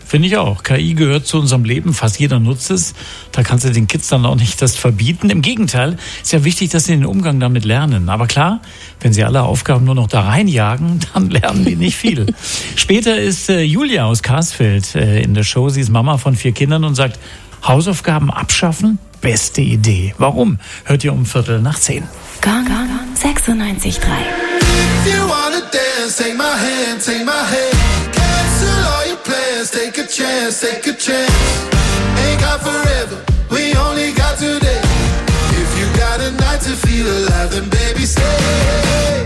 Finde ich auch. K I gehört zu unserem Leben, fast jeder nutzt es. Da kannst du den Kids dann auch nicht das verbieten. Im Gegenteil, ist ja wichtig, dass sie den Umgang damit lernen. Aber klar, wenn sie alle Aufgaben nur noch da reinjagen, dann lernen die nicht viel. Später ist äh, Julia aus Karsfeld äh, in der Show. Sie ist Mama von vier Kindern und sagt, Hausaufgaben abschaffen? Beste Idee. Warum? Hört ihr um Viertel nach zehn. Gong sechsundneunzig Komma drei. If you wanna dance, take my hand, take my hand. Cancel all your plans, take a chance, take a chance. Ain't got forever, we only got today. If you got a night to feel alive, then baby stay.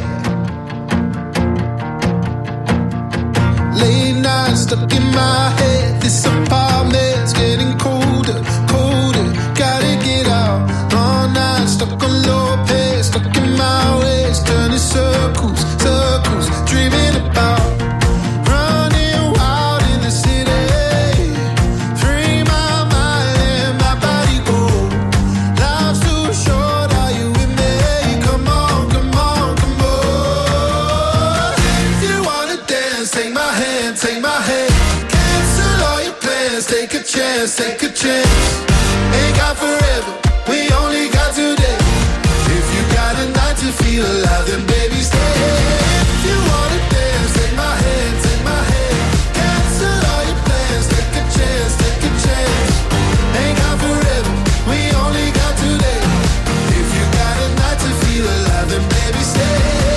Late nights stuck in my head, this apartment's getting colder, colder. Gotta get out, long nights stuck on low pace, stuck in my ways, turning circles, circles, dreaming about running wild in the city. Free my mind and my body go. Life's too short, are you with me? Come on, come on, come on. If you wanna dance, take my hand, take my hand. Cancel all your plans, take a chance, take a chance. Ain't got forever, we only got today. If you got a night to feel alive, then baby stay. If you wanna dance, take my hand, take my hand. Cancel all your plans, take a chance, take a chance. Ain't got forever, we only got today. If you got a night to feel alive, then baby stay.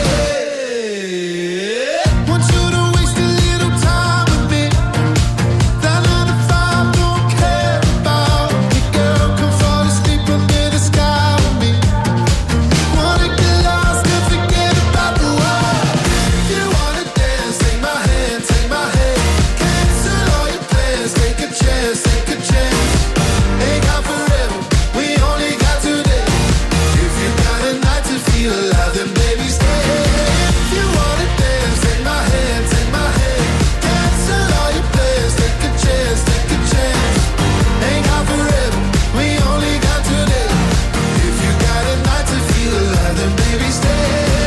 Want you to waste a little time with me. That nine to five don't care about me, girl. Come fall asleep under the sky with me. Wanna get lost and forget about the world. If you wanna dance, take my hand, take my hand. Cancel all your plans, take a chance, take a chance. Ain't got forever, we only got today. If you got a night to feel alive, then baby stay. If you wanna dance, take my hand, take my hand. Cancel all your plans, take a chance, take a chance. Ain't got forever, we only got today. If you got a night to feel alive, then baby stay.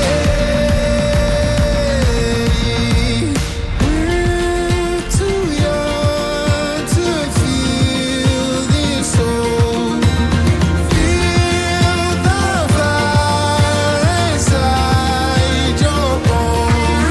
We're too young to feel this soul. Feel the fire inside your bones.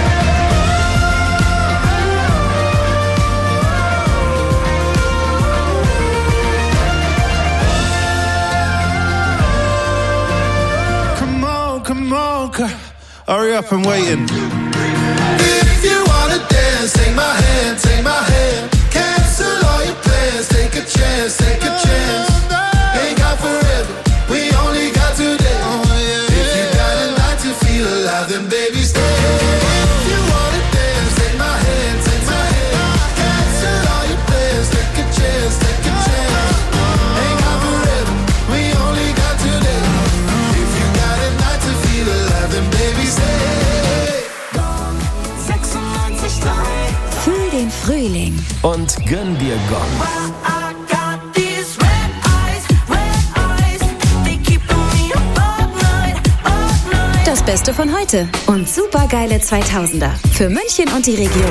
Come on, come on, c- hurry up and waiting. If you wanna dance, take my hand, take my hand. Cancel all your plans, take a chance, take a chance. Ain't got forever, we only got today. If you got a night to feel alive, then baby stay. If you wanna dance, take my hand, take my hand. Cancel all your plans, take a chance, take a chance. Ain't got forever, we only got today. If you got a night to feel alive, then baby stay. sechsundneunzig Komma drei. Fühl den Frühling. Und gönn dir Gong. Das Beste von heute und supergeile zweitausender für München und die Region.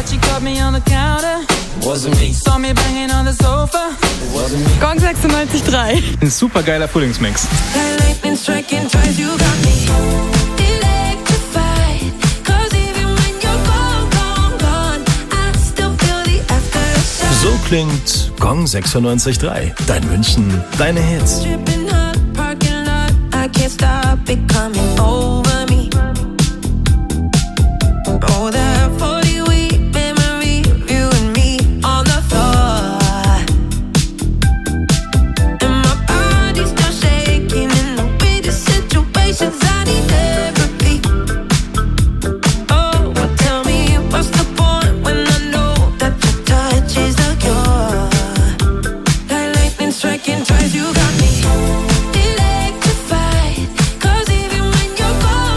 Gong sechsundneunzig Komma drei. Ein supergeiler Frühlingsmix. So klingt Gong sechsundneunzig Komma drei. Dein München, deine Hits. Striking twice, you got me electrified. 'Cause even when you're gone.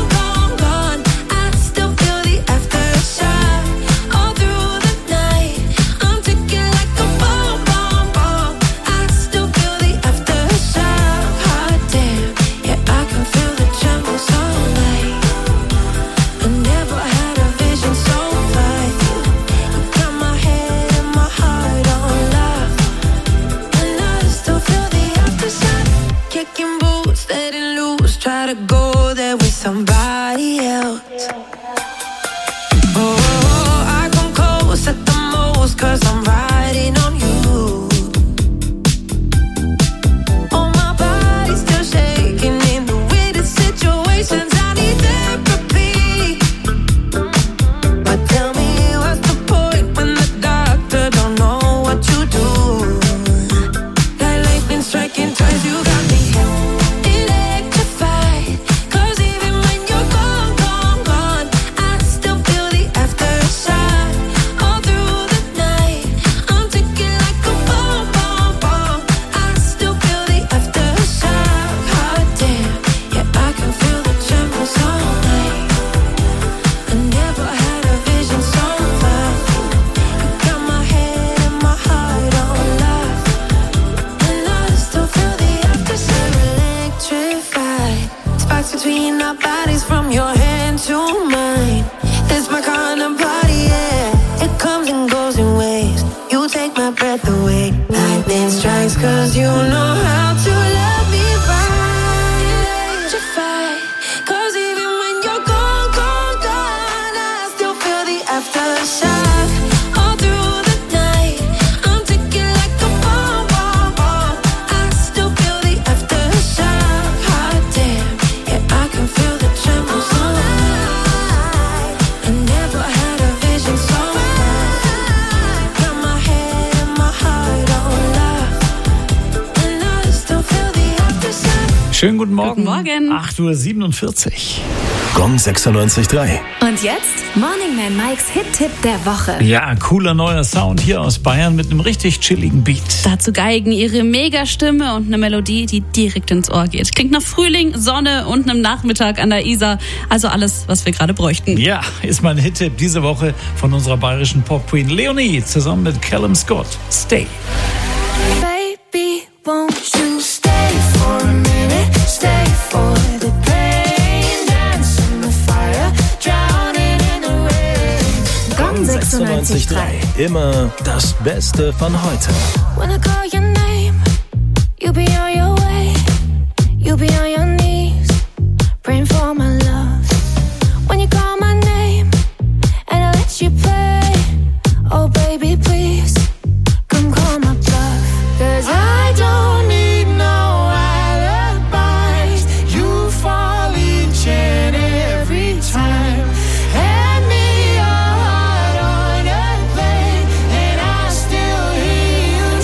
alive all through the night. I'm ticking like a bomb, bomb, bomb. I still feel the aftershock. Hot damn, yeah, I can feel the trembles on the night. I never had a vision so bright. Got my head and my heart on lock, and I still feel the aftershock. Schönen guten Morgen. Guten Morgen. acht Uhr siebenundvierzig. Gong sechsundneunzig Komma drei. Und jetzt Morning Man Mikes Hit-Tipp der Woche. Ja, cooler neuer Sound hier aus Bayern mit einem richtig chilligen Beat. Dazu Geigen, ihre Megastimme und eine Melodie, die direkt ins Ohr geht. Klingt nach Frühling, Sonne und einem Nachmittag an der Isar. Also alles, was wir gerade bräuchten. Ja, ist mein Hit-Tipp diese Woche von unserer bayerischen Pop-Queen Leonie zusammen mit Callum Scott. Stay. Baby, won't you stay for a minute? Stay for the pain, dance in the fire, drowning in the rain. Gong sechsundneunzig Komma drei. Immer das Beste von heute. When I call your name, you be on your way, you be on your knees, praying for my love. When you call my name, and I let you play, oh baby please, come call my bluff. 'Cause I don't need no alibis, you fall each and every time. Hand me your heart on a plate, and I still hear you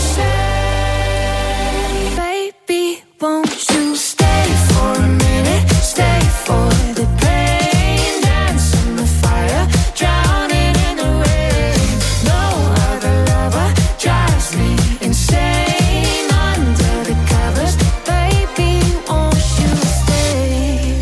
say, baby, won't you stay for a minute? Stay for the pain, dance in the fire, drowning in the rain. No other lover drives me insane. Under the covers, baby, won't you stay?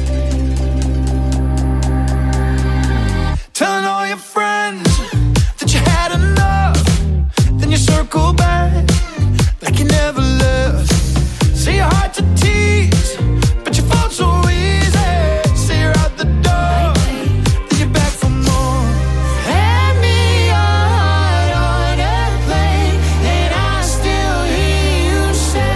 Telling all your friends that you had enough, then you circle back like you never left. Say you're hard to tease, but you fall so easy. Say you're out the door, then you're back for more. Hand me your heart on a plate, and I still hear you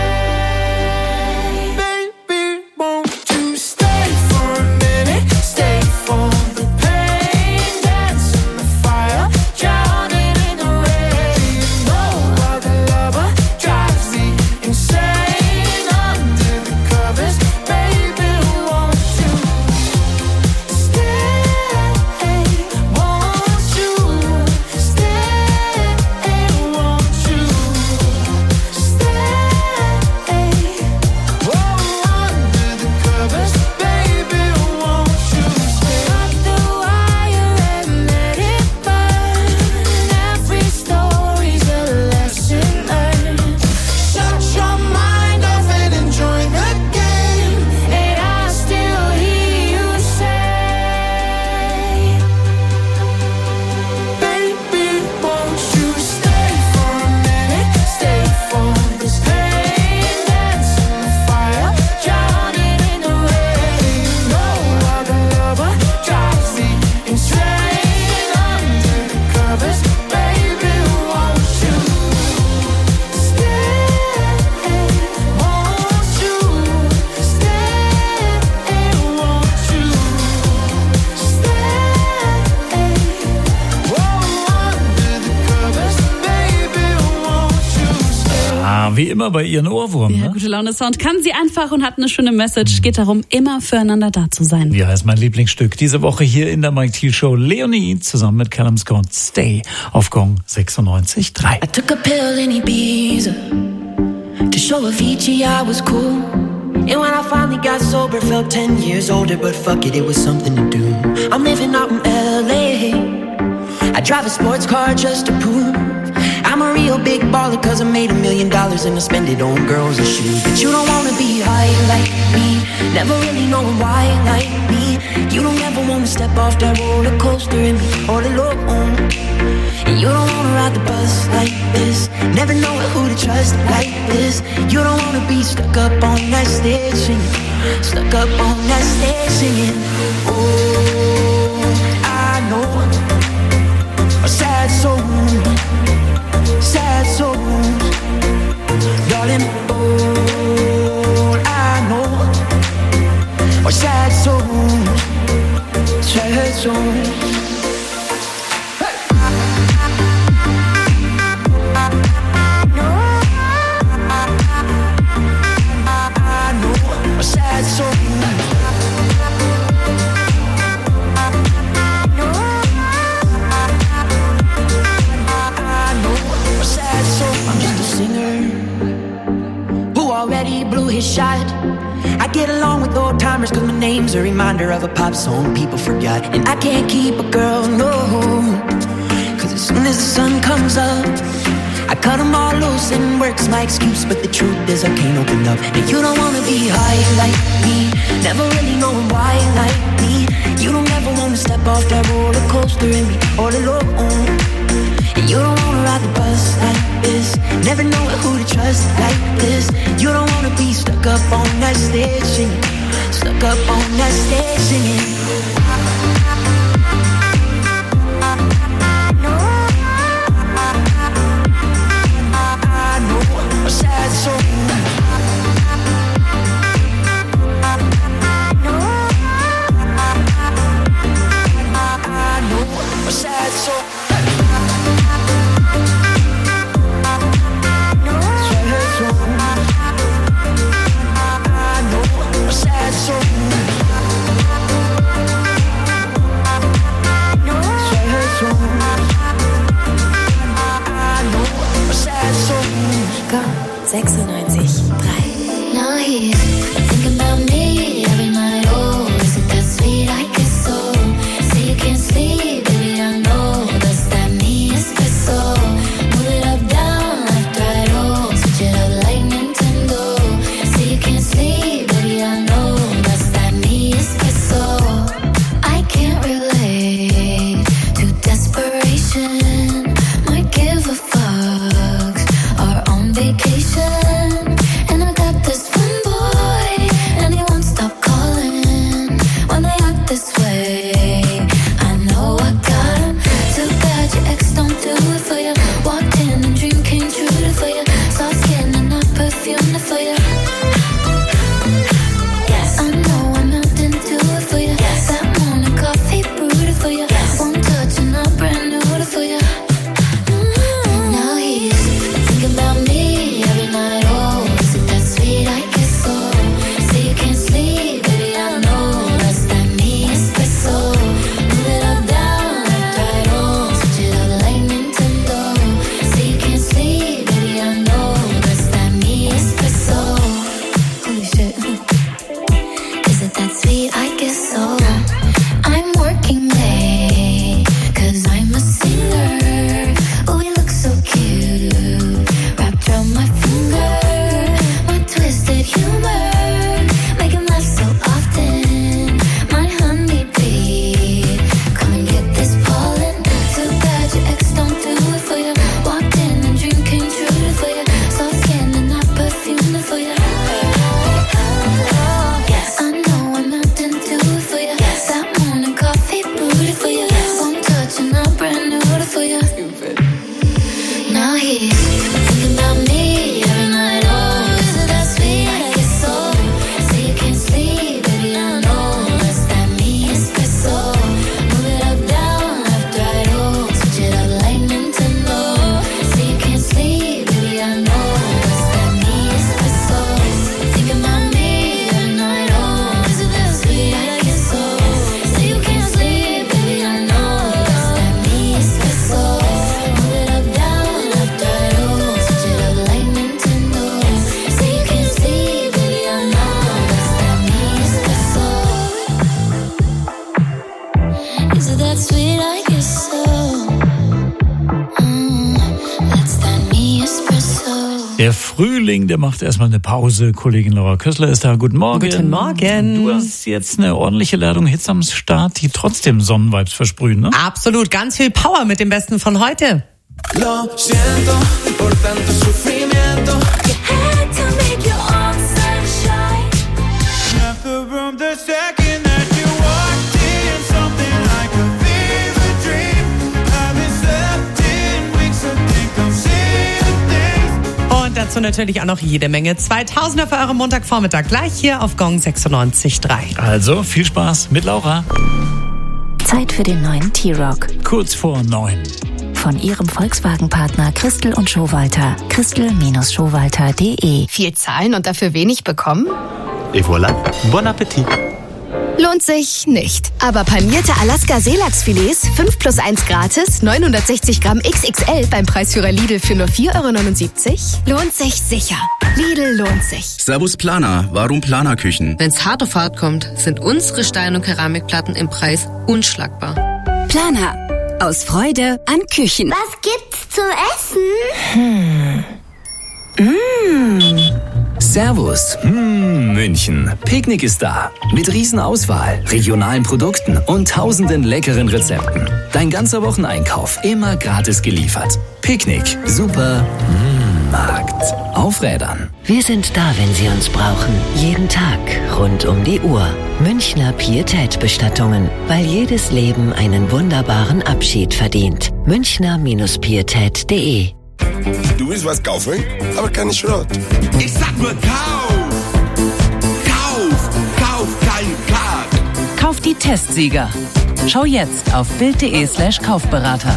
say, Baby, won't you stay for a minute? stay for the pain, dance in the fire, drowning in the rain. No other lover drives me insane. Under the covers, baby, won't you stay? Won't you stay? Won't you stay? Oh, under the covers, baby, won't you stay? Cut the wire and let it burn. Every story's a lesson learned. Shut your mind off and enjoy the game. And I still hear you say, Baby, won't you stay for a minute? stay for this pain, dance in the fire, drowning in the rain. No other lover drives me insane. Under the covers, baby, won't you stay? Won't you stay? Won't you stay? Oh, under the covers, baby, won't you stay? Ah, wie immer bei ihren Ohrwurm, Ja, ne? gute Laune Sound kann sie einfach und hat eine schöne Message. Geht darum, immer füreinander da zu sein. Ja, ist mein Lieblingsstück. Diese Woche hier in der Mike Thiel Show. Leonie zusammen mit Callum Scott. Stay auf Gong sechsundneunzig Komma drei. I took a pill in Ibiza to show Avicii I was cool. And when I finally got sober, felt ten years older, but fuck it, it was something to do. I'm living out in L A. I drive a sports car just to prove I'm a real big baller, cause I made a million dollars and I spend it on girls and shoes. But you don't wanna be high like me, never really knowing why like me. You don't ever wanna step off that roller coaster and be all alone. And you don't wanna ride the bus like this, never know who to trust like this. You don't wanna be stuck up on that stage singing, stuck up on that stage singing. Oh, I know a sad soul, sad soul, darling. Oh, I know a sad soul, sad soul. Hey. his shot. I get along with old timers cause my name's a reminder of a pop song people forgot. And I can't keep a girl, no, cause as soon as the sun comes up, I cut them all loose and work's my excuse. But the truth is I can't open up. And you don't wanna be high like me, never really knowing why like me. You don't ever wanna step off that roller coaster and be all alone. And you don't wanna ride the bus like this, never know who to trust like this. You don't wanna be stuck up on that stage singing, stuck up on that stage singing. sechsundneunzig Komma drei. Now he's thinking about me every night. Oh, isn't that sweet? I guess so. Say you can't sleep, baby, I know. Does that mean it's so? Move it up, down, left, right, oh. Switch it up like Nintendo. Say you can't sleep, baby, I know. Does that mean it's so? I can't relate to desperation. Might give a fuck. Are on vacation. Der Frühling, der macht erstmal eine Pause. Kollegin Laura Kössler ist da. Guten Morgen. Guten Morgen. Du hast jetzt eine ordentliche Ladung Hits am Start, die trotzdem Sonnenvibes versprühen, ne? Absolut, ganz viel Power mit dem Besten von heute. Lo siento por tanto sufrimiento. You had to make your own sunshine. Left the room the second that you walked in. Something like a fever dream. I've been slept in weeks, I think I'm seeing things. Und dazu natürlich auch noch jede Menge zweitausender für euren Montagvormittag. Gleich hier auf Gong sechsundneunzig Komma drei. Also, viel Spaß mit Laura. Zeit für den neuen T-Rock. Kurz vor neun. Von ihrem Volkswagen-Partner Christel und Schowalter. Christel Schowalter Punkt de. Viel zahlen und dafür wenig bekommen? Et voilà, bon appétit. lohnt sich nicht. Aber panierte Alaska-Seelachsfilets fünf plus eins gratis, neunhundertsechzig Gramm X X L beim Preisführer Lidl für nur vier Euro neunundsiebzig? Lohnt sich sicher. Lidl lohnt sich. Servus Planer, warum Planerküchen? Wenn's hart auf hart kommt, sind unsere Stein- und Keramikplatten im Preis unschlagbar. Planer. Aus Freude an Küchen. Was gibt's zum Essen? Hm. Mmh. Servus. Mmh, München. Picknick ist da. Mit Riesenauswahl, regionalen Produkten und tausenden leckeren Rezepten. Dein ganzer Wocheneinkauf immer gratis geliefert. Picknick. Super. Mmh, Markt. Auf Rädern. Wir sind da, wenn Sie uns brauchen. Jeden Tag, rund um die Uhr. Münchner Pietätbestattungen. Weil jedes Leben einen wunderbaren Abschied verdient. Münchner Pietät punkt de. Du willst was kaufen, aber keine Schrott. Ich sag nur kauf! Kauf! Kauf kein Kack! Kauf die Testsieger. Schau jetzt auf bild.de slash Kaufberater.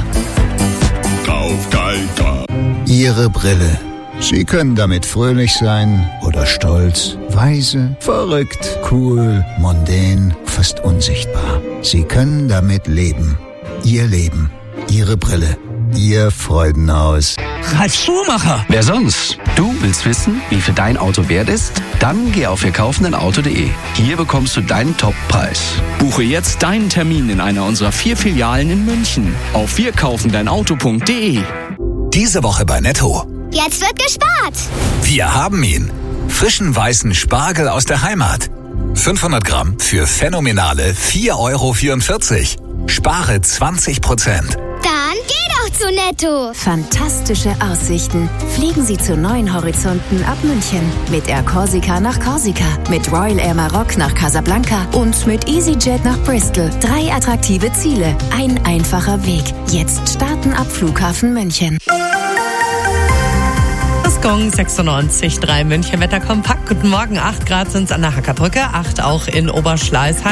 Kauf kein Kack! Ihre Brille. Sie können damit fröhlich sein oder stolz, weise, verrückt, cool, mondän, fast unsichtbar. Sie können damit leben. Ihr Leben. Ihre Brille. Ihr Freudenhaus. Ralf Schumacher. Wer sonst? Du willst wissen, wie viel dein Auto wert ist? Dann geh auf wir kaufen dein Auto punkt de. Hier bekommst du deinen Top-Preis. Buche jetzt deinen Termin in einer unserer vier Filialen in München auf wir kaufen dein Auto punkt de. Diese Woche bei Netto. Jetzt wird gespart. Wir haben ihn. Frischen weißen Spargel aus der Heimat. fünfhundert Gramm für phänomenale vier Euro vierundvierzig. Spare zwanzig Prozent. Dann geh doch zu Netto. Fantastische Aussichten. Fliegen Sie zu neuen Horizonten ab München. Mit Air Corsica nach Korsika, mit Royal Air Maroc nach Casablanca und mit EasyJet nach Bristol. Drei attraktive Ziele, ein einfacher Weg. Jetzt starten ab Flughafen München. Das Gong sechsundneunzig Komma drei München Wetter kompakt. Guten Morgen, acht Grad sind es an der Hackerbrücke, acht auch in Oberschleißheim.